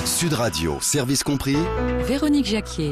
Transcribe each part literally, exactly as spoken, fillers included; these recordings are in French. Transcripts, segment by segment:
Sud Radio, service compris. Véronique Jacquier.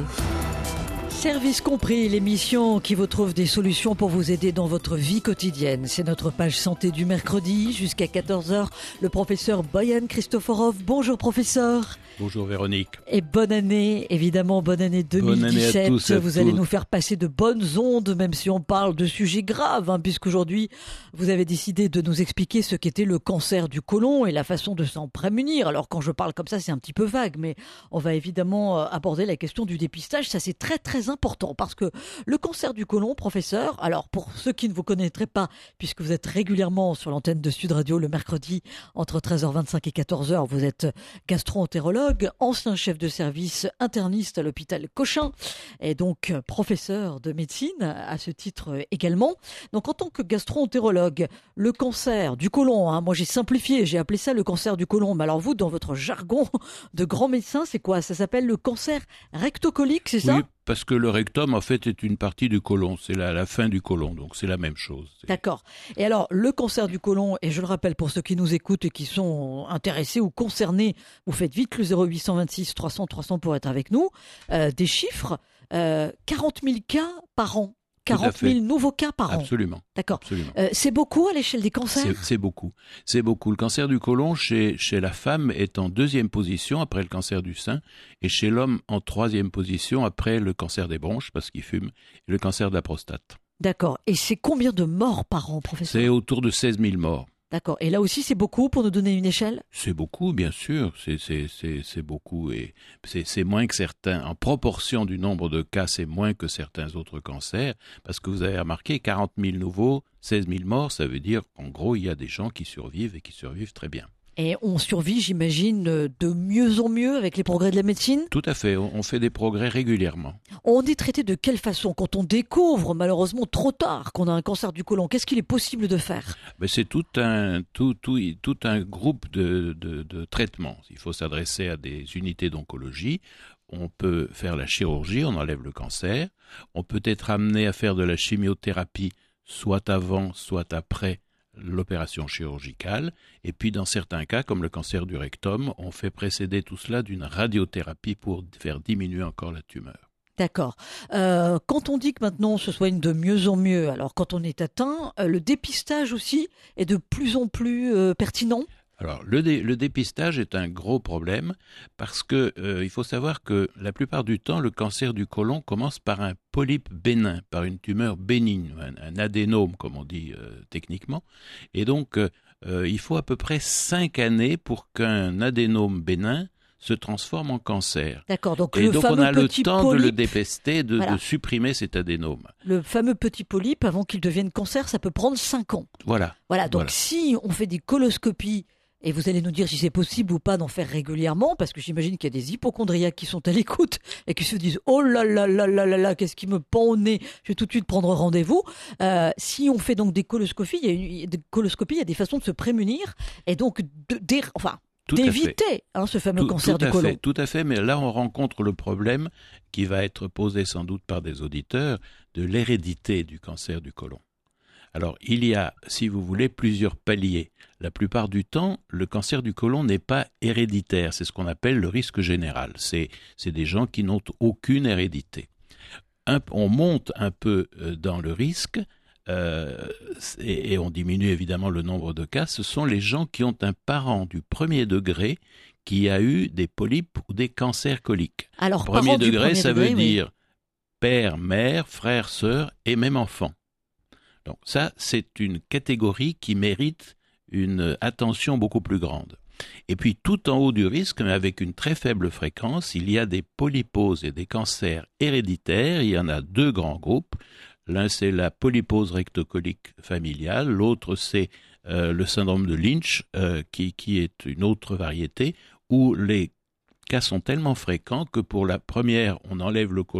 Service compris, l'émission qui vous trouve des solutions pour vous aider dans votre vie quotidienne. C'est notre page santé du mercredi jusqu'à quatorze heures. Le professeur Boyan Christoforov. Bonjour professeur. Bonjour Véronique. Et bonne année, évidemment, bonne année deux mille dix-sept. Bonne année à tous, à vous tous. allez nous faire passer de bonnes ondes, même si on parle de sujets graves, hein, puisqu'aujourd'hui, vous avez décidé de nous expliquer ce qu'était le cancer du côlon et la façon de s'en prémunir. Alors quand je parle comme ça, c'est un petit peu vague, mais on va évidemment aborder la question du dépistage. Ça, c'est très très important, parce que le cancer du côlon, professeur, alors pour ceux qui ne vous connaîtraient pas, puisque vous êtes régulièrement sur l'antenne de Sud Radio le mercredi entre treize heures vingt-cinq et quatorze heures, vous êtes gastro-entérologue, ancien chef de service interniste à l'hôpital Cochin et donc professeur de médecine à ce titre également. Donc en tant que gastro-entérologue, le cancer du côlon, hein, moi j'ai simplifié, j'ai appelé ça le cancer du côlon, mais alors vous, dans votre jargon de grand médecin, c'est quoi? Ça s'appelle le cancer rectocolique, c'est ça? Oui, parce que le rectum, en fait, est une partie du côlon. C'est la, la fin du côlon, donc c'est la même chose. C'est... D'accord. Et alors, le cancer du côlon, et je le rappelle pour ceux qui nous écoutent et qui sont intéressés ou concernés, vous faites vite le zéro huit cent vingt-six trois cents trois cents pour être avec nous. Euh, des chiffres, euh, quarante mille cas par an. quarante mille nouveaux cas par an. Absolument. D'accord. Absolument. Euh, c'est beaucoup à l'échelle des cancers? C'est, c'est beaucoup. C'est beaucoup. Le cancer du côlon chez, chez la femme est en deuxième position après le cancer du sein et chez l'homme en troisième position après le cancer des bronches parce qu'il fume et le cancer de la prostate. D'accord. Et c'est combien de morts par an, professeur? C'est autour de seize mille morts. D'accord. Et là aussi, c'est beaucoup pour nous donner une échelle? C'est beaucoup, bien sûr. C'est, c'est, c'est, c'est beaucoup. Et c'est, c'est moins que certains. En proportion du nombre de cas, c'est moins que certains autres cancers. Parce que vous avez remarqué, quarante mille nouveaux, seize mille morts, ça veut dire qu'en gros, il y a des gens qui survivent et qui survivent très bien. Et on survit, j'imagine, de mieux en mieux avec les progrès de la médecine? Tout à fait, on fait des progrès régulièrement. On est traité de quelle façon? Quand on découvre, malheureusement trop tard, qu'on a un cancer du côlon, qu'est-ce qu'il est possible de faire? Ben c'est tout un, tout, tout, tout un groupe de, de, de traitements. Il faut s'adresser à des unités d'oncologie. On peut faire la chirurgie, on enlève le cancer. On peut être amené à faire de la chimiothérapie, soit avant, soit après l'opération chirurgicale, et puis dans certains cas, comme le cancer du rectum, on fait précéder tout cela d'une radiothérapie pour faire diminuer encore la tumeur. D'accord. Euh, quand on dit que maintenant on se soigne de mieux en mieux, alors quand on est atteint, euh, le dépistage aussi est de plus en plus euh, pertinent? Alors, le, dé, le dépistage est un gros problème parce que euh, il faut savoir que la plupart du temps, le cancer du côlon commence par un polype bénin, par une tumeur bénigne, un, un adénome, comme on dit euh, techniquement. Et donc, euh, euh, il faut à peu près cinq années pour qu'un adénome bénin se transforme en cancer. D'accord, donc et le donc fameux on a le petit temps polype, de le dépister, de, voilà. de supprimer cet adénome. Le fameux petit polype, avant qu'il devienne cancer, ça peut prendre cinq ans. Voilà. Voilà, donc voilà. si on fait des coloscopies, et vous allez nous dire si c'est possible ou pas d'en faire régulièrement, parce que j'imagine qu'il y a des hypochondriaques qui sont à l'écoute et qui se disent « Oh là là là là là là, qu'est-ce qui me pend au nez, je vais tout de suite prendre rendez-vous euh, ». Si on fait donc des coloscopies, il y a une, des coloscopies, il y a des façons de se prémunir et donc de, de, enfin, d'éviter hein, ce fameux tout, cancer tout du côlon. Fait, tout à fait, mais là on rencontre le problème qui va être posé sans doute par des auditeurs de l'hérédité du cancer du côlon. Alors, il y a, si vous voulez, plusieurs paliers. La plupart du temps, le cancer du côlon n'est pas héréditaire. C'est ce qu'on appelle le risque général. C'est, c'est des gens qui n'ont aucune hérédité. Un, on monte un peu dans le risque euh, et, et on diminue évidemment le nombre de cas. Ce sont les gens qui ont un parent du premier degré qui a eu des polypes ou des cancers coliques. Alors, premier degré, premier ça degré, veut oui. dire père, mère, frère, sœur et même enfant. Donc ça, c'est une catégorie qui mérite une attention beaucoup plus grande. Et puis tout en haut du risque, mais avec une très faible fréquence, il y a des polyposes et des cancers héréditaires. Il y en a deux grands groupes. L'un, c'est la polypose rectocolique familiale. L'autre, c'est euh, le syndrome de Lynch, euh, qui, qui est une autre variété, où les cas sont tellement fréquents que pour la première, on enlève le côlon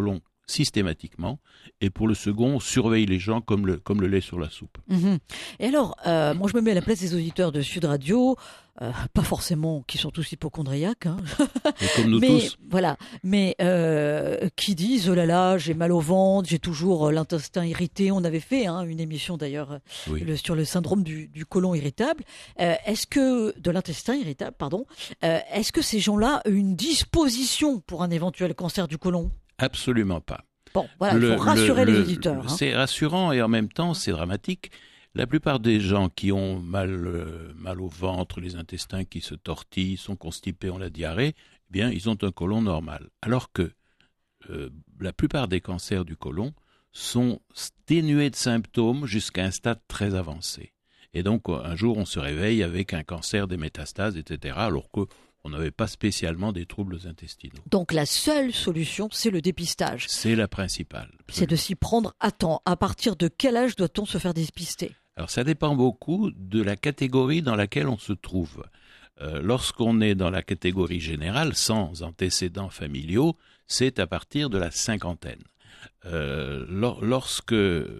systématiquement, et pour le second, on surveille les gens comme le, comme le lait sur la soupe. Mmh. Et alors, euh, moi je me mets à la place des auditeurs de Sud Radio, euh, pas forcément qui sont tous hypocondriaques, hein. Et comme nous mais, tous. Voilà, mais euh, qui disent, oh là là, j'ai mal au ventre, j'ai toujours l'intestin irrité. On avait fait hein, une émission d'ailleurs Oui. le, sur le syndrome du, du côlon irritable. Euh, est-ce que, de l'intestin irritable, pardon, euh, est-ce que ces gens-là ont une disposition pour un éventuel cancer du côlon ? Absolument pas. Bon, voilà, Le- il faut rassurer le- les le- auditeurs. Hein. C'est rassurant et en même temps, c'est dramatique. La plupart des gens qui ont mal, euh, mal au ventre, les intestins qui se tortillent, sont constipés, ont la diarrhée, eh bien, ils ont un côlon normal. Alors que euh, la plupart des cancers du côlon sont dénués de symptômes jusqu'à un stade très avancé. Et donc, un jour, on se réveille avec un cancer des métastases, et cetera, alors que on n'avait pas spécialement des troubles intestinaux. Donc la seule solution, c'est le dépistage. C'est la principale. C'est de s'y prendre à temps. À partir de quel âge doit-on se faire dépister ? Alors ça dépend beaucoup de la catégorie dans laquelle on se trouve. Euh, lorsqu'on est dans la catégorie générale, sans antécédents familiaux, c'est à partir de la cinquantaine. Euh, lor- lorsque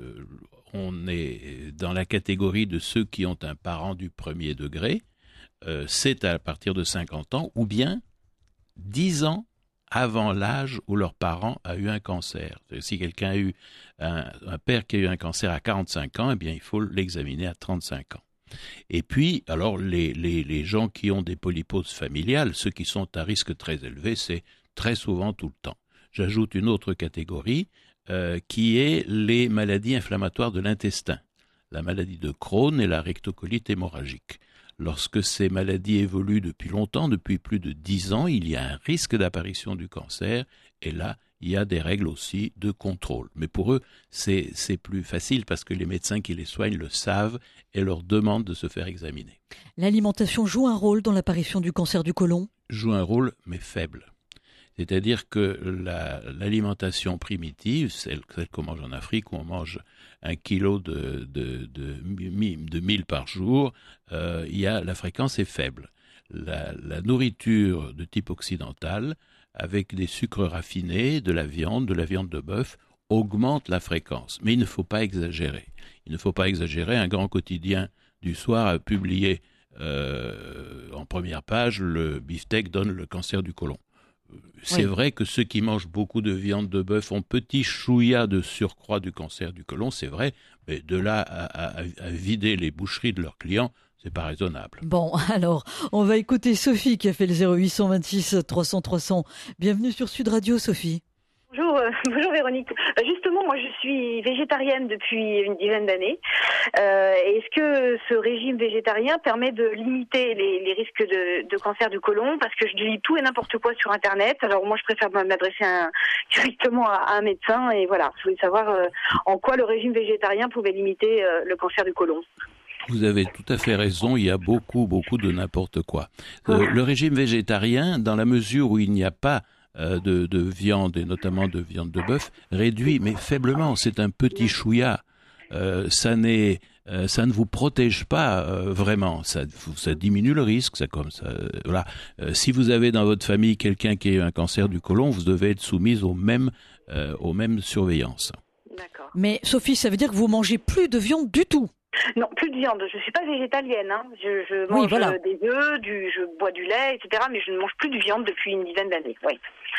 on est dans la catégorie de ceux qui ont un parent du premier degré, euh, c'est à partir de cinquante ans, ou bien dix ans avant l'âge où leur parent a eu un cancer. Si quelqu'un a eu un, un père qui a eu un cancer à quarante-cinq ans, eh bien il faut l'examiner à trente-cinq ans. Et puis, alors les, les, les gens qui ont des polyposes familiales, ceux qui sont à risque très élevé, c'est très souvent tout le temps. J'ajoute une autre catégorie euh, qui est les maladies inflammatoires de l'intestin, la maladie de Crohn et la rectocolite hémorragique. Lorsque ces maladies évoluent depuis longtemps, depuis plus de dix ans, il y a un risque d'apparition du cancer, et là, il y a des règles aussi de contrôle. Mais pour eux, c'est, c'est plus facile parce que les médecins qui les soignent le savent et leur demandent de se faire examiner. L'alimentation joue un rôle dans l'apparition du cancer du côlon ? Joue un rôle, mais faible. C'est-à-dire que la, l'alimentation primitive, celle, celle qu'on mange en Afrique, où on mange un kilo de, de, de, de mil par jour, euh, il y a, la fréquence est faible. La, la nourriture de type occidental, avec des sucres raffinés, de la viande, de la viande de bœuf, augmente la fréquence. Mais il ne faut pas exagérer. Il ne faut pas exagérer. Un grand quotidien du soir a publié euh, en première page, le beefsteak donne le cancer du côlon. C'est oui. vrai que ceux qui mangent beaucoup de viande de bœuf ont petit chouïa de surcroît du cancer du côlon, c'est vrai, mais de là à, à, à vider les boucheries de leurs clients, c'est pas raisonnable. Bon, alors, on va écouter Sophie qui a fait le zéro huit cent vingt-six trois cents trois cents. Bienvenue sur Sud Radio, Sophie. Bonjour, euh, bonjour Véronique. Euh, justement, moi je suis végétarienne depuis une dizaine d'années. Euh, est-ce que ce régime végétarien permet de limiter les, les risques de, de cancer du côlon ? Parce que je lis tout et n'importe quoi sur Internet. Alors moi je préfère m'adresser à un, directement à, à un médecin. Et voilà, je voulais savoir euh, en quoi le régime végétarien pouvait limiter euh, le cancer du côlon. Vous avez tout à fait raison, il y a beaucoup, beaucoup de n'importe quoi. Euh, le régime végétarien, dans la mesure où il n'y a pas euh, de, de viande, et notamment de viande de bœuf, réduit, mais faiblement, c'est un petit chouïa. Euh, ça, n'est, euh, ça ne vous protège pas euh, vraiment, ça, ça diminue le risque. Ça, comme ça, euh, voilà. euh, si vous avez dans votre famille quelqu'un qui a eu un cancer du côlon, vous devez être soumise aux mêmes, euh, aux mêmes surveillances. D'accord. Mais Sophie, ça veut dire que vous mangez plus de viande du tout ? Non, plus de viande. Je suis pas végétalienne. Hein. Je, je mange oui, voilà. des œufs, du, je bois du lait, et cetera. Mais je ne mange plus de viande depuis une dizaine d'années. Oui.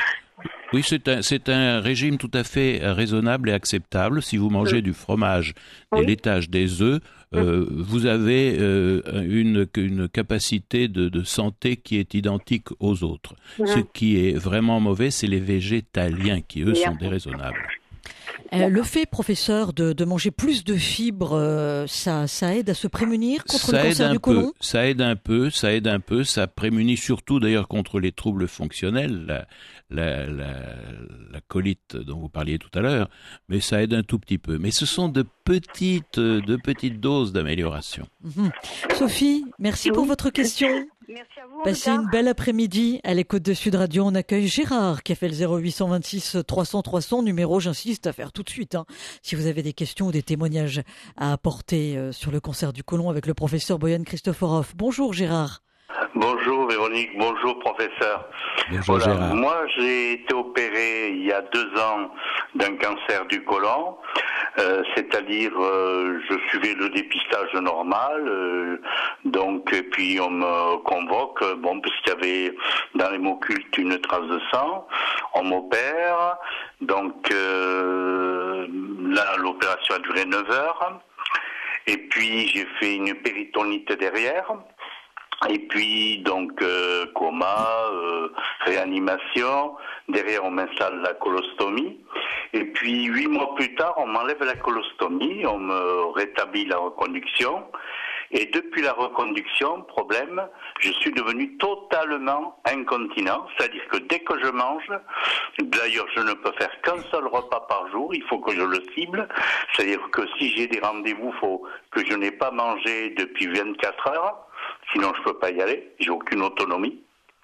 Oui, c'est un, c'est un régime tout à fait raisonnable et acceptable. Si vous mangez oui. du fromage, des oui. laitages, des œufs, euh, oui. vous avez euh, une, une capacité de, de santé qui est identique aux autres. Oui. Ce qui est vraiment mauvais, c'est les végétaliens qui, eux, Bien. sont déraisonnables. Euh, le fait, professeur, de, de manger plus de fibres, euh, ça, ça aide à se prémunir contre ça le cancer du côlon ? Ça aide un peu, ça aide un peu, ça prémunit surtout d'ailleurs contre les troubles fonctionnels, la, la, la, la colite dont vous parliez tout à l'heure, mais ça aide un tout petit peu. Mais ce sont de petites, de petites doses d'amélioration. Mmh. Sophie, merci oui. pour votre question. Merci à vous. Passez une belle après-midi à l'écoute de Sud Radio. On accueille Gérard qui a fait le zéro huit cent vingt-six trois cents trois cents, numéro, j'insiste, à faire tout de suite. Hein. Si vous avez des questions ou des témoignages à apporter euh, sur le cancer du côlon avec le professeur Boyan Christoforov. Bonjour Gérard. Bonjour Véronique, bonjour professeur. Bonjour voilà, Gérard. moi j'ai été opéré il y a deux ans d'un cancer du côlon, euh, c'est-à-dire euh, je suivais le dépistage normal, euh, donc et puis on me convoque, bon puisqu'il y avait dans l'hémoculte une trace de sang, on m'opère, donc euh, là l'opération a duré neuf heures, et puis j'ai fait une péritonite derrière. Et puis donc euh, coma, euh, réanimation, derrière on m'installe la colostomie, et puis huit mois plus tard on m'enlève la colostomie, on me rétablit la reconduction, et depuis la reconduction, problème, je suis devenu totalement incontinent, c'est-à-dire que dès que je mange, d'ailleurs je ne peux faire qu'un seul repas par jour, il faut que je le cible, c'est-à-dire que si j'ai des rendez-vous, il faut que je n'ai pas mangé depuis vingt-quatre heures, sinon je peux pas y aller, j'ai aucune autonomie.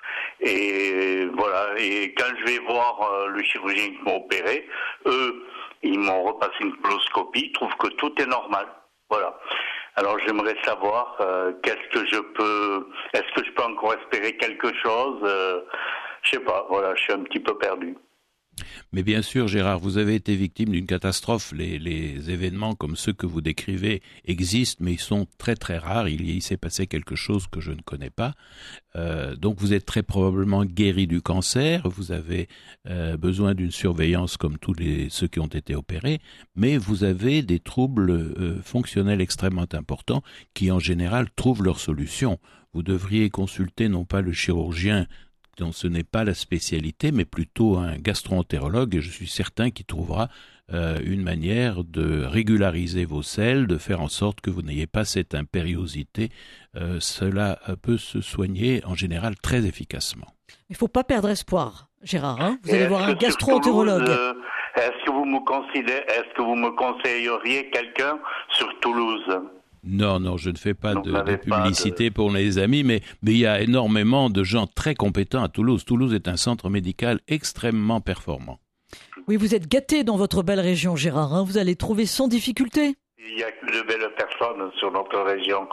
Et voilà, et quand je vais voir euh, le chirurgien qui m'a opéré, eux, ils m'ont repassé une coloscopie, ils trouvent que tout est normal. Voilà. Alors j'aimerais savoir euh, qu'est-ce que je peux, est-ce que je peux encore espérer quelque chose euh, je sais pas, voilà, je suis un petit peu perdu. Mais bien sûr, Gérard, vous avez été victime d'une catastrophe. Les, les événements comme ceux que vous décrivez existent, mais ils sont très très rares. Il, il s'est passé quelque chose que je ne connais pas. Euh, donc vous êtes très probablement guéri du cancer. Vous avez euh, besoin d'une surveillance comme tous les, ceux qui ont été opérés, mais vous avez des troubles euh, fonctionnels extrêmement importants qui en général trouvent leur solution. Vous devriez consulter non pas le chirurgien dont ce n'est pas la spécialité, mais plutôt un gastro-entérologue, et je suis certain qu'il trouvera euh, une manière de régulariser vos selles, de faire en sorte que vous n'ayez pas cette impériosité. Euh, cela peut se soigner en général très efficacement. Il ne faut pas perdre espoir, Gérard. Hein, vous allez voir un gastro-entérologue. Euh, est-ce que vous me considérez, est-ce que vous me conseilleriez quelqu'un sur Toulouse ? Non, non, je ne fais pas Donc, de, de publicité de... pour les amis, mais, mais il y a énormément de gens très compétents à Toulouse. Toulouse est un centre médical extrêmement performant. Oui, vous êtes gâté dans votre belle région, Gérard. Hein, vous allez trouver sans difficulté. Il n'y a que de belles personnes sur notre région.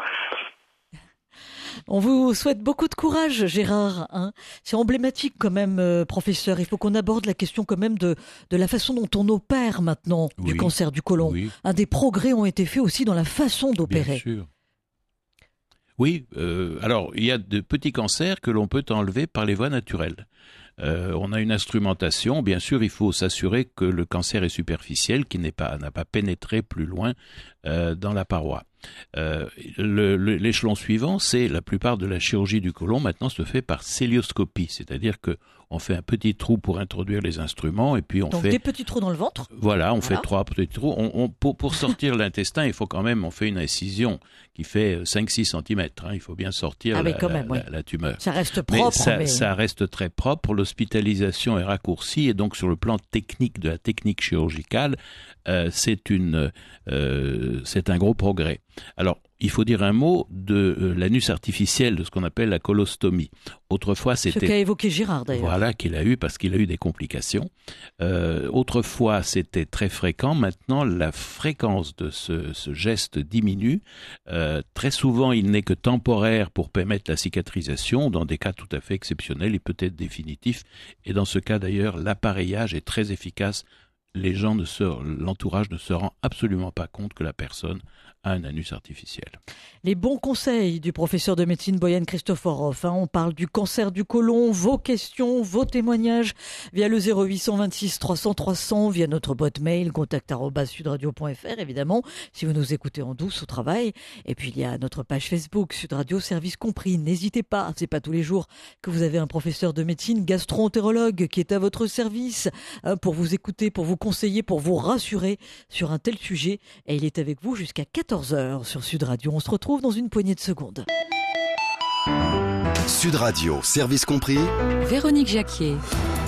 On vous souhaite beaucoup de courage, Gérard. Hein. C'est emblématique quand même, euh, professeur. Il faut qu'on aborde la question quand même de, de la façon dont on opère maintenant oui, du cancer du côlon. Oui. Un des progrès ont été faits aussi dans la façon d'opérer. Bien sûr. Oui, euh, alors il y a de petits cancers que l'on peut enlever par les voies naturelles. Euh, on a une instrumentation, bien sûr il faut s'assurer que le cancer est superficiel, qu'il n'est pas, n'a pas pénétré plus loin euh, dans la paroi. Euh, le, le, l'échelon suivant, c'est la plupart de la chirurgie du côlon maintenant se fait par célioscopie, c'est-à-dire que on fait un petit trou pour introduire les instruments et puis on Donc fait des petits trous dans le ventre. Voilà, on voilà. fait trois petits trous. On, on, pour, pour sortir l'intestin, il faut quand même, on fait une incision qui fait cinq six centimètres. Hein, il faut bien sortir ah, la, quand même, la, oui. la, la tumeur. Ça reste propre. Mais ça, mais... ça reste très propre. L'hospitalisation est raccourcie et donc sur le plan technique de la technique chirurgicale, euh, c'est une, euh, c'est un gros progrès. Alors, il faut dire un mot de euh, l'anus artificiel, de ce qu'on appelle la colostomie. Autrefois, c'était... Ce qu'a évoqué Gérard, d'ailleurs. Voilà, qu'il a eu, parce qu'il a eu des complications. Euh, autrefois, c'était très fréquent. Maintenant, la fréquence de ce, ce geste diminue. Euh, très souvent, il n'est que temporaire pour permettre la cicatrisation. Dans des cas tout à fait exceptionnels, il peut être définitif. Et dans ce cas, d'ailleurs, l'appareillage est très efficace. Les gens ne se, l'entourage ne se rend absolument pas compte que la personne a un anus artificiel. Les bons conseils du professeur de médecine Boyan Christoforov. Hein, on parle du cancer du côlon, vos questions, vos témoignages via le zéro huit cent vingt-six trois cents trois cents, via notre boîte mail contact arobase sudradio point f r évidemment, si vous nous écoutez en douce au travail. Et puis il y a notre page Facebook, Sud Radio Service Compris. N'hésitez pas, c'est pas tous les jours que vous avez un professeur de médecine gastro-entérologue qui est à votre service hein, pour vous écouter, pour vous conseiller, pour vous rassurer sur un tel sujet. Et il est avec vous jusqu'à quatorze heures sur Sud Radio. On se retrouve dans une poignée de secondes. Sud Radio, service compris. Véronique Jacquier.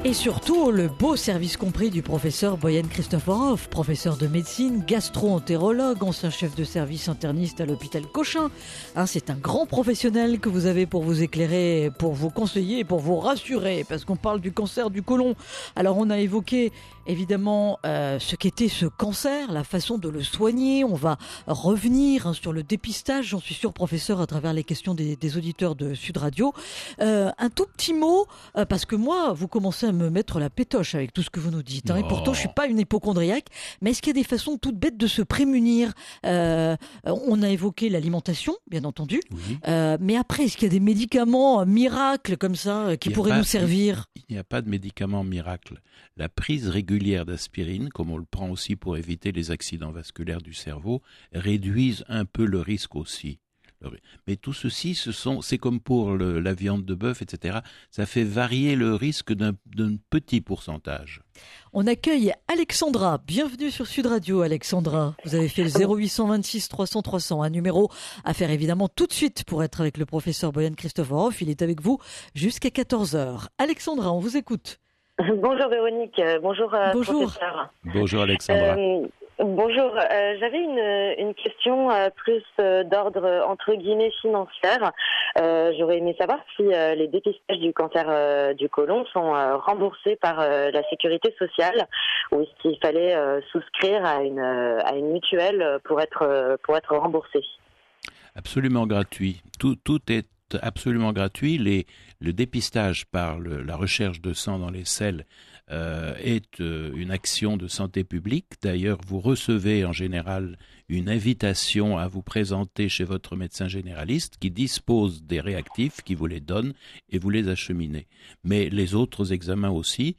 Et surtout, le beau service compris du professeur Boyan Christoforov, professeur de médecine, gastro-entérologue, ancien chef de service interniste à l'hôpital Cochin. Hein, c'est un grand professionnel que vous avez pour vous éclairer, pour vous conseiller, pour vous rassurer, parce qu'on parle du cancer du côlon. Alors, on a évoqué évidemment euh, ce qu'était ce cancer, la façon de le soigner. On va revenir hein, sur le dépistage, j'en suis sûr, professeur, à travers les questions des, des auditeurs de Sud Radio. Euh, un tout petit mot, euh, parce que moi, vous commencez à me mettre la pétoche avec tout ce que vous nous dites. Hein, et pourtant, je suis pas une hypocondriaque. Mais est-ce qu'il y a des façons toutes bêtes de se prémunir ? euh, On a évoqué l'alimentation, bien entendu. Oui. Euh, mais après, est-ce qu'il y a des médicaments miracles comme ça qui pourraient pas, nous servir ? Il n'y a pas de médicaments miracles. La prise régulière d'aspirine, comme on le prend aussi pour éviter les accidents vasculaires du cerveau, réduisent un peu le risque aussi. Mais tout ceci, ce sont, c'est comme pour le, la viande de bœuf, et cetera. Ça fait varier le risque d'un, d'un petit pourcentage. On accueille Alexandra. Bienvenue sur Sud Radio, Alexandra. Vous avez fait le zéro huit cent vingt-six trois cents trois cents, un numéro à faire évidemment tout de suite pour être avec le professeur Boyan Christoforov. Il est avec vous jusqu'à quatorze heures. Alexandra, on vous écoute. Bonjour Véronique, bonjour, bonjour. professeur. Bonjour Alexandra. Euh, bonjour, euh, j'avais une, une question euh, plus euh, d'ordre euh, entre guillemets financière. Euh, j'aurais aimé savoir si euh, les dépistages du cancer euh, du côlon sont euh, remboursés par euh, la sécurité sociale ou est-ce qu'il fallait euh, souscrire à une, euh, à une mutuelle pour être, euh, pour être remboursé ? Absolument gratuit. Tout, tout est absolument gratuit. Les, le dépistage par le, la recherche de sang dans les selles euh, est euh, une action de santé publique. D'ailleurs, vous recevez en général une invitation à vous présenter chez votre médecin généraliste qui dispose des réactifs, qui vous les donne et vous les acheminez. Mais les autres examens aussi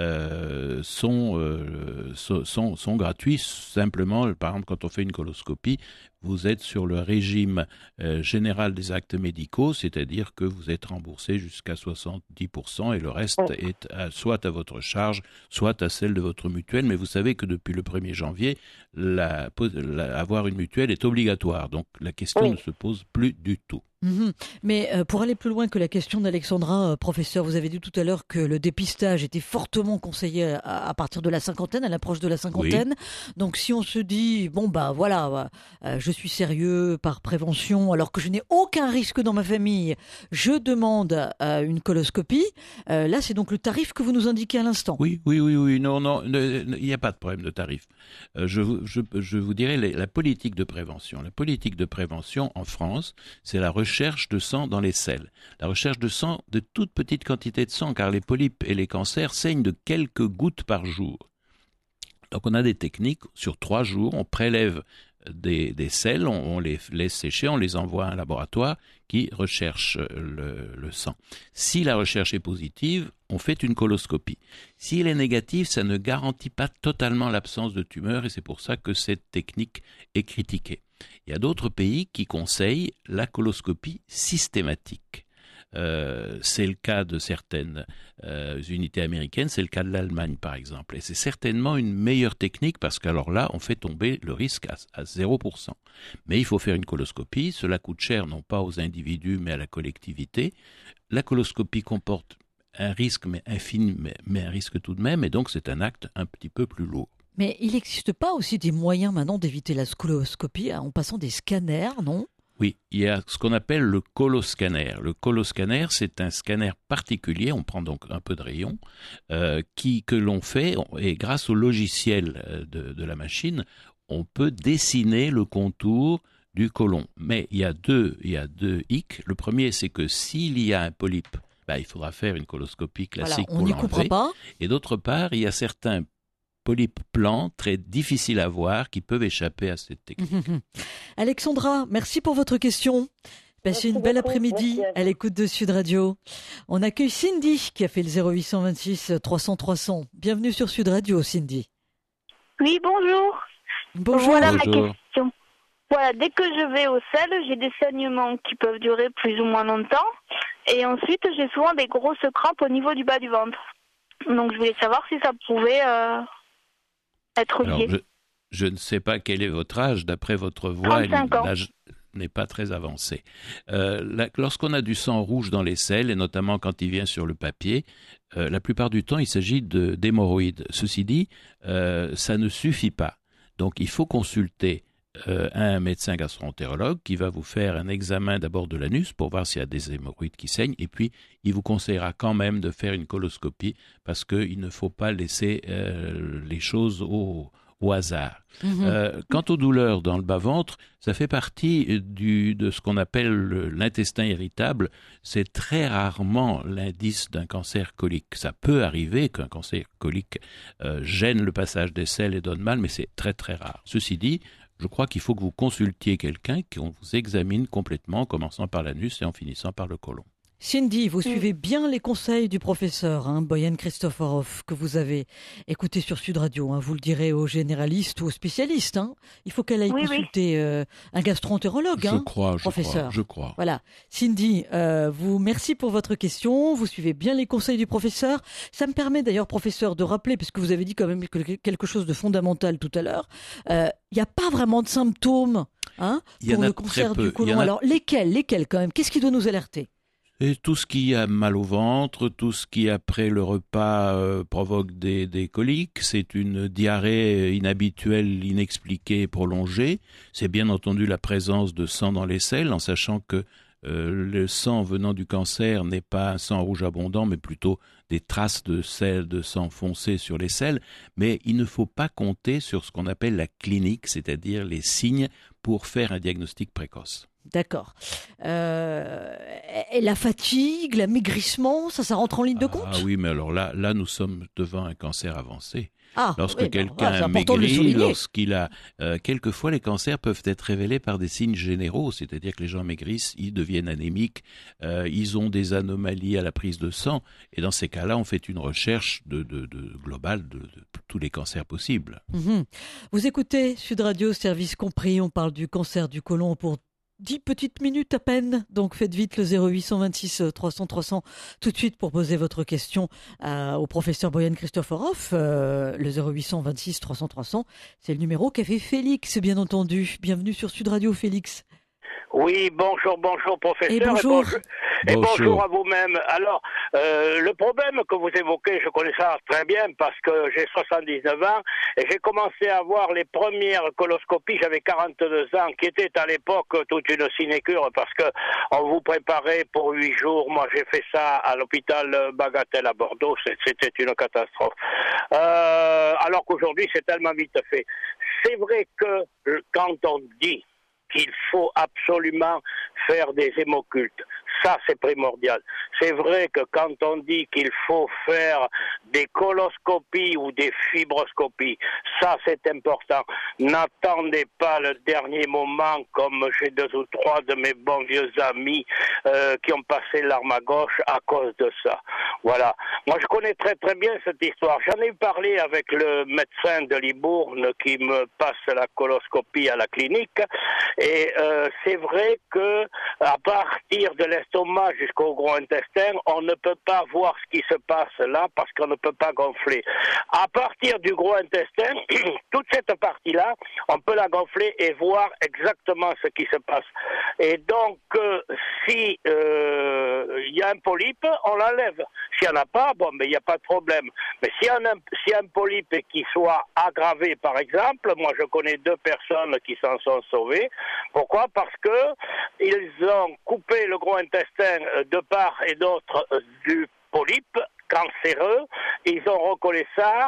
euh, sont, euh, sont, sont gratuits. Simplement, par exemple, quand on fait une coloscopie, vous êtes sur le régime euh, général des actes médicaux, c'est-à-dire que vous êtes remboursé jusqu'à soixante-dix pour cent et le reste oh. est à, soit à votre charge, soit à celle de votre mutuelle. Mais vous savez que depuis le premier janvier, la, la, avoir une mutuelle est obligatoire. Donc la question oui. ne se pose plus du tout. Mmh. Mais euh, pour aller plus loin que la question d'Alexandra, euh, professeur, vous avez dit tout à l'heure que le dépistage était fortement conseillé à, à partir de la cinquantaine, à l'approche de la cinquantaine. Oui. Donc si on se dit, bon bah voilà, euh, je suis sérieux par prévention, alors que je n'ai aucun risque dans ma famille, je demande euh, une coloscopie, euh, là c'est donc le tarif que vous nous indiquez à l'instant. Oui, oui, oui, oui, non, non, il n'y a pas de problème de tarif. Euh, je, je, je vous dirais les, la politique de prévention. La politique de prévention en France, c'est la recherche recherche de sang dans les selles. La recherche de sang de toutes petites quantités de sang, car les polypes et les cancers saignent de quelques gouttes par jour. Donc on a des techniques, sur trois jours, on prélève des, des selles, on, on les laisse sécher, on les envoie à un laboratoire qui recherche le, le sang. Si la recherche est positive, on fait une coloscopie. Si elle est négative, ça ne garantit pas totalement l'absence de tumeur et c'est pour ça que cette technique est critiquée. Il y a d'autres pays qui conseillent la coloscopie systématique. Euh, c'est le cas de certaines euh, unités américaines, c'est le cas de l'Allemagne par exemple. Et c'est certainement une meilleure technique parce qu'alors là, on fait tomber le risque à, à zéro pour cent. Mais il faut faire une coloscopie, cela coûte cher non pas aux individus mais à la collectivité. La coloscopie comporte un risque mais infime, mais, mais un risque tout de même et donc c'est un acte un petit peu plus lourd. Mais il n'existe pas aussi des moyens maintenant d'éviter la coloscopie en passant des scanners, non ? Oui, il y a ce qu'on appelle le coloscanner. Le coloscanner, c'est un scanner particulier, on prend donc un peu de rayon, euh, qui, que l'on fait, et grâce au logiciel de, de la machine, on peut dessiner le contour du côlon. Mais il y a deux, il y a deux hic. Le premier, c'est que s'il y a un polype, bah, il faudra faire une coloscopie classique voilà, on pour l'enlever. Pas. Et d'autre part, il y a certains polypes plans très difficiles à voir qui peuvent échapper à cette technique. Alexandra, merci pour votre question. Passez une belle après-midi à l'écoute de Sud Radio. On accueille Cindy qui a fait le zéro huit cent vingt-six trois cents trois cents. Bienvenue sur Sud Radio, Cindy. Oui, bonjour. Bonjour. Voilà bonjour. ma question. Voilà, dès que je vais aux selles, j'ai des saignements qui peuvent durer plus ou moins longtemps. Et ensuite, j'ai souvent des grosses crampes au niveau du bas du ventre. Donc, je voulais savoir si ça pouvait... Euh... être lié. Alors, je, je ne sais pas quel est votre âge, d'après votre voix, trente-cinq ans. L'âge, n'est pas très avancée. Euh, la, lorsqu'on a du sang rouge dans les selles, et notamment quand il vient sur le papier, euh, la plupart du temps, il s'agit de, d'hémorroïdes. Ceci dit, euh, ça ne suffit pas. Donc, il faut consulter euh, un médecin gastro-entérologue qui va vous faire un examen d'abord de l'anus pour voir s'il y a des hémorroïdes qui saignent, et puis il vous conseillera quand même de faire une coloscopie parce qu'il ne faut pas laisser euh, les choses au... au hasard. Mmh. Euh, quant aux douleurs dans le bas-ventre, ça fait partie du, de ce qu'on appelle le, l'intestin irritable. C'est très rarement l'indice d'un cancer colique. Ça peut arriver qu'un cancer colique euh, gêne le passage des selles et donne mal, mais c'est très très rare. Ceci dit, je crois qu'il faut que vous consultiez quelqu'un, qu'on vous examine complètement, en commençant par l'anus et en finissant par le côlon. Cindy, vous suivez bien les conseils du professeur hein, Boyan Christoforov que vous avez écouté sur Sud Radio. Hein, vous le direz aux généralistes ou aux spécialistes. Hein. Il faut qu'elle aille oui, consulter oui. Euh, un gastro-entérologue, je hein, crois, je professeur. Crois, je crois. Voilà. Cindy, euh, vous merci pour votre question. Vous suivez bien les conseils du professeur. Ça me permet d'ailleurs, professeur, de rappeler, puisque vous avez dit quand même quelque chose de fondamental tout à l'heure, il euh, n'y a pas vraiment de symptômes hein, pour le cancer du côlon. A... Alors lesquels, lesquels quand même ? Qu'est-ce qui doit nous alerter ? Et tout ce qui a mal au ventre, tout ce qui après le repas euh, provoque des, des coliques, c'est une diarrhée inhabituelle, inexpliquée, prolongée. C'est bien entendu la présence de sang dans les selles, en sachant que euh, le sang venant du cancer n'est pas un sang rouge abondant, mais plutôt des traces de sel, de sang foncé sur les selles. Mais il ne faut pas compter sur ce qu'on appelle la clinique, c'est-à-dire les signes pour faire un diagnostic précoce. D'accord. Euh, et la fatigue, l'amaigrissement, ça, ça rentre en ligne de compte ? Ah oui, mais alors là, là, nous sommes devant un cancer avancé. Ah, Lorsque oui, quelqu'un ben, maigrit, lorsqu'il a... Euh, quelquefois, les cancers peuvent être révélés par des signes généraux, c'est-à-dire que les gens maigrissent, ils deviennent anémiques, euh, ils ont des anomalies à la prise de sang, et dans ces cas-là, on fait une recherche de, de, de globale de, de tous les cancers possibles. Mmh. Vous écoutez Sud Radio, service compris, on parle du cancer du côlon pour dix petites minutes à peine, donc faites vite le zéro huit cent vingt-six trois cents trois cents tout de suite pour poser votre question à, au professeur Boyan Christoforov. Euh, le zéro huit cent vingt-six trois cents trois cents, c'est le numéro qu'a fait Félix, bien entendu. Bienvenue sur Sud Radio, Félix. Oui, bonjour, bonjour professeur. Et bonjour. Et bonjour, et bonjour. bonjour à vous-même. Alors, euh, le problème que vous évoquez, je connais ça très bien parce que j'ai soixante-dix-neuf ans et j'ai commencé à voir les premières coloscopies, j'avais quarante-deux ans, qui étaient à l'époque toute une sinécure parce que on vous préparait pour huit jours. Moi, j'ai fait ça à l'hôpital Bagatelle à Bordeaux, c'était une catastrophe. Euh, alors qu'aujourd'hui, c'est tellement vite fait. C'est vrai que quand on dit qu'il faut absolument faire des hémocultes. Ça, c'est primordial. C'est vrai que quand on dit qu'il faut faire des coloscopies ou des fibroscopies, ça, c'est important. N'attendez pas le dernier moment comme j'ai deux ou trois de mes bons vieux amis euh, qui ont passé l'arme à gauche à cause de ça. Voilà. Moi, je connais très très bien cette histoire. J'en ai parlé avec le médecin de Libourne qui me passe la coloscopie à la clinique. Et euh, c'est vrai que à partir de l'estomac jusqu'au gros intestin, on ne peut pas voir ce qui se passe là parce qu'on ne peut pas gonfler. À partir du gros intestin, toute cette partie-là, on peut la gonfler et voir exactement ce qui se passe. Et donc, euh, si il euh, y a un polype, on l'enlève. S'il n'y en a pas, bon, mais il n'y a pas de problème. Mais s'il y a un, s'il y a un polype qui soit aggravé, par exemple, moi je connais deux personnes qui s'en sont sauvées. Pourquoi ? Parce que ils ont coupé le gros intestin de part et d'autre du polype cancéreux, ils ont recollé ça,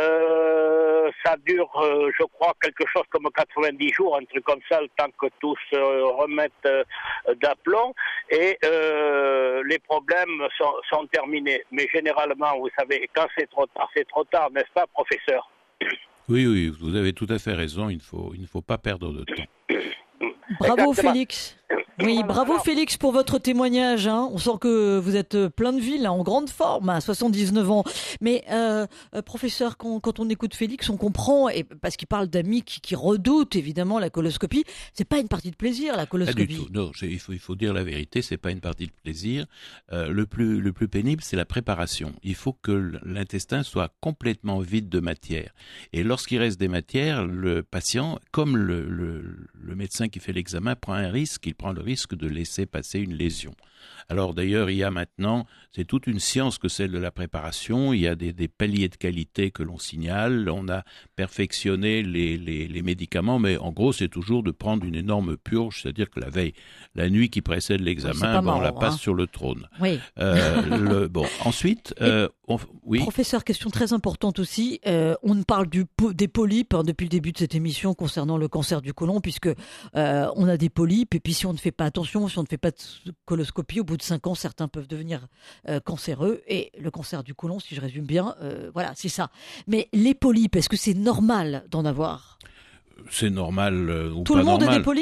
euh, ça dure, euh, je crois, quelque chose comme quatre-vingt-dix jours, un truc comme ça, le temps que tout se remette euh, d'aplomb, et euh, les problèmes sont, sont terminés. Mais généralement, vous savez, quand c'est trop tard, c'est trop tard, n'est-ce pas, professeur ? Oui, oui, vous avez tout à fait raison, il ne faut, il ne faut pas perdre de temps. Bravo, Exactement. Félix. Oui, Voilà. bravo Alors, Félix pour votre témoignage. Hein. On sent que vous êtes plein de vie, là, en grande forme, à soixante-dix-neuf ans. Mais euh, euh, professeur, quand, quand on écoute Félix, on comprend, et parce qu'il parle d'amis qui, qui redoutent évidemment la coloscopie, c'est pas une partie de plaisir, la Pas coloscopie. du tout. Non, j'ai- il faut, il faut dire la vérité, c'est pas une partie de plaisir. Euh, le plus, le plus pénible, c'est la préparation. Il faut que l'intestin soit complètement vide de matière. Et lorsqu'il reste des matières, le patient, comme le, le, le médecin qui fait l'examen, prend un risque. Il prend le risque de laisser passer une lésion. Alors d'ailleurs, il y a maintenant, c'est toute une science que celle de la préparation. Il y a des, des paliers de qualité que l'on signale. On a perfectionné les, les, les médicaments, mais en gros, c'est toujours de prendre une énorme purge, c'est-à-dire que la veille, la nuit qui précède l'examen, ben, on la passe hein. sur le trône. Oui. Euh, le, bon, ensuite, euh, on, oui. Professeur, question très importante aussi. Euh, on parle du, des polypes hein, depuis le début de cette émission concernant le cancer du côlon, puisque euh, on a des polypes, et puis si on ne fait pas attention, si on ne fait pas de coloscopie, au bout de cinq ans, certains peuvent devenir euh, cancéreux. Et le cancer du côlon, si je résume bien, euh, voilà, c'est ça. Mais les polypes, est-ce que c'est normal d'en avoir ? C'est normal euh, ou Tout pas le monde normal. a des polypes ?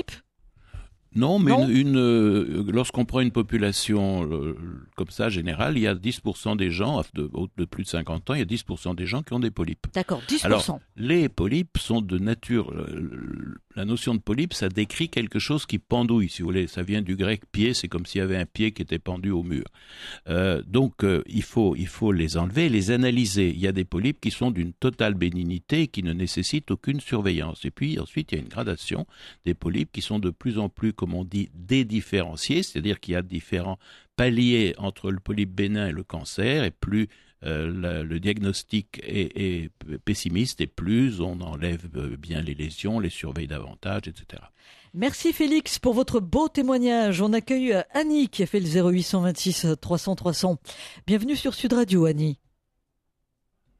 Non, mais Non une, une, euh, lorsqu'on prend une population euh, comme ça générale, il y a dix pour cent des gens, de, de plus de cinquante ans, il y a dix pour cent des gens qui ont des polypes. D'accord, dix pour cent. Alors, les polypes sont de nature... Euh, la notion de polype, ça décrit quelque chose qui pendouille, si vous voulez. Ça vient du grec pied, c'est comme s'il y avait un pied qui était pendu au mur. Euh, donc, euh, il faut, il faut les enlever, les analyser. Il y a des polypes qui sont d'une totale bénignité et qui ne nécessitent aucune surveillance. Et puis, ensuite, il y a une gradation des polypes qui sont de plus en plus, comme on dit, dédifférenciés, c'est-à-dire qu'il y a différents paliers entre le polype bénin et le cancer, et plus Euh, la, le diagnostic est, est pessimiste et plus on enlève bien les lésions, les surveille davantage, et cetera. Merci Félix pour votre beau témoignage. On accueille Annie qui a fait le zéro huit cent vingt-six trois cents trois cents. Bienvenue sur Sud Radio, Annie. Annie ?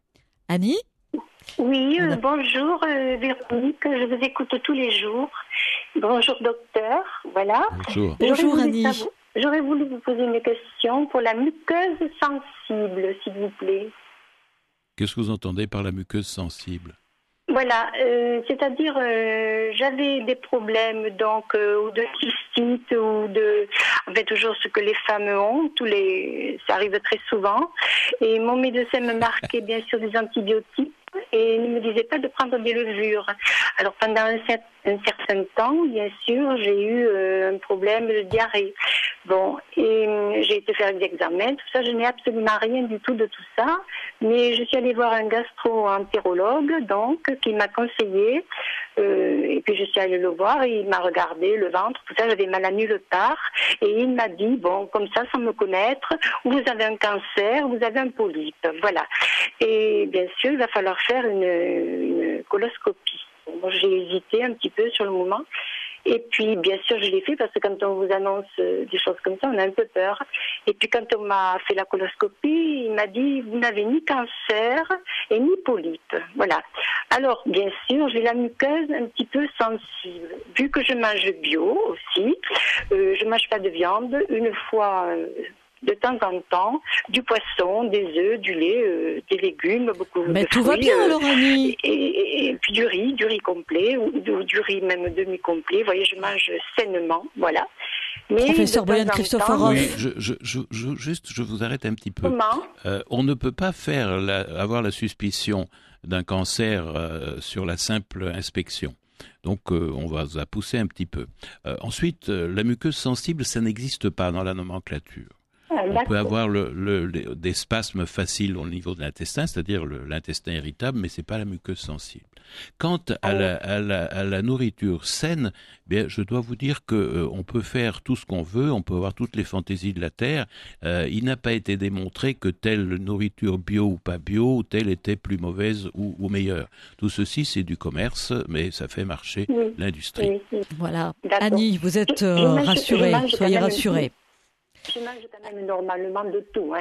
Oui, euh, bonjour euh, Véronique, je vous écoute tous les jours. Bonjour docteur, voilà. Bonjour. Bonjour Annie. Savoir, j'aurais voulu vous poser une question pour la muqueuse sensible, s'il vous plaît. Qu'est-ce que vous entendez par la muqueuse sensible ? Voilà, euh, c'est-à-dire euh, j'avais des problèmes donc euh, ou de cystite ou de, en fait toujours ce que les femmes ont, tous les, ça arrive très souvent. Et mon médecin me marquait bien sûr des antibiotiques et ne me disait pas de prendre des levures. Alors pendant un, un certain temps, bien sûr, j'ai eu euh, un problème de diarrhée. Bon, et euh, j'ai été faire des examens, tout ça, je n'ai absolument rien du tout de tout ça, mais je suis allée voir un gastro-entérologue, donc, qui m'a conseillé, euh, et puis je suis allée le voir, et il m'a regardé le ventre, tout ça, j'avais mal à nulle part, et il m'a dit, bon, comme ça, sans me connaître, vous avez un cancer, vous avez un polype, voilà. Et bien sûr, il va falloir faire une, une coloscopie. Bon, j'ai hésité un petit peu sur le moment. Et puis, bien sûr, je l'ai fait parce que quand on vous annonce des choses comme ça, on a un peu peur. Et puis, quand on m'a fait la coloscopie, il m'a dit, vous n'avez ni cancer et ni polype. Voilà. Alors, bien sûr, j'ai la muqueuse un petit peu sensible. Vu que je mange bio aussi, euh, je mange pas de viande, une fois... Euh, de temps en temps, du poisson, des œufs, du lait, euh, des légumes, beaucoup Mais de tout fruits. va bien euh, alors, Annie. et, et, et puis du riz, du riz complet, ou, ou du riz même demi-complet. Vous voyez, je mange sainement, voilà. Mais Professeur de temps Boyan en Christopherov. temps, Oui, je, je, je, je, juste, je vous arrête un petit peu. Comment Euh, on ne peut pas faire la, avoir la suspicion d'un cancer euh, sur la simple inspection. Donc, euh, on va la pousser un petit peu. Euh, ensuite, euh, la muqueuse sensible, ça n'existe pas dans la nomenclature. Ah, On d'accord. peut avoir le, le, le- des spasmes faciles au niveau de l'intestin, c'est-à-dire le- l'intestin irritable, mais c'est pas la muqueuse sensible. Quant à la, à la, à la nourriture saine, bien, je dois vous dire que euh, on peut faire tout ce qu'on veut, on peut avoir toutes les fantaisies de la terre. Euh, il n'a pas été démontré que telle nourriture bio ou pas bio, ou telle était plus mauvaise ou, ou meilleure. Tout ceci, c'est du commerce, mais ça fait marcher Oui. l'industrie. Oui, oui. Voilà. D'accord. Annie, vous êtes Je- je euh, mange- je rassurée, mange quand soyez même- rassurée. Je mange quand même normalement de tout, hein.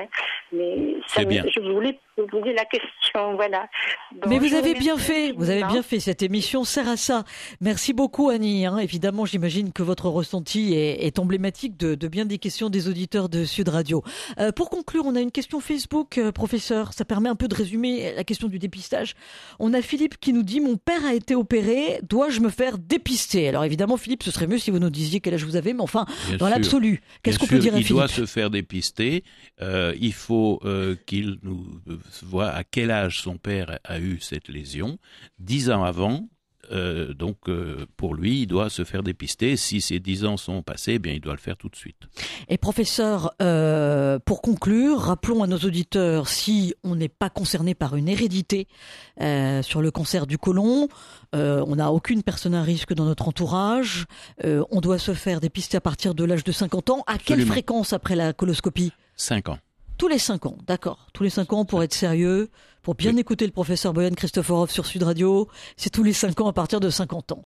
Mais ça me, je voulais vous poser la question, voilà. Bon, Mais vous avez bien fait, vous avez bien fait. Cette émission sert à ça. Merci beaucoup, Annie. Hein. Évidemment, j'imagine que votre ressenti est, est emblématique de, de bien des questions des auditeurs de Sud Radio. Euh, pour conclure, on a une question Facebook, euh, professeur. Ça permet un peu de résumer la question du dépistage. On a Philippe qui nous dit « Mon père a été opéré, dois-je me faire dépister ?» Alors évidemment, Philippe, ce serait mieux si vous nous disiez quel âge vous avez, mais enfin, bien dans sûr. L'absolu, qu'est-ce bien qu'on sûr, peut dire à il Philippe ? Il doit se faire dépister. Euh, il faut euh, qu'il nous voit à quel âge son père a eu cette lésion. Dix ans avant, euh, donc euh, pour lui, il doit se faire dépister. Si ces dix ans sont passés, eh bien il doit le faire tout de suite. Et professeur, euh, pour conclure, rappelons à nos auditeurs, si on n'est pas concerné par une hérédité euh, sur le cancer du côlon, euh, on n'a aucune personne à risque dans notre entourage, euh, on doit se faire dépister à partir de l'âge de cinquante ans. À Absolument. Quelle fréquence après la coloscopie ? cinq ans. Tous les cinq ans, d'accord. Tous les cinq ans pour être sérieux, pour bien oui. écouter le professeur Boyan Christoforov sur Sud Radio, c'est tous les cinq ans à partir de cinquante ans.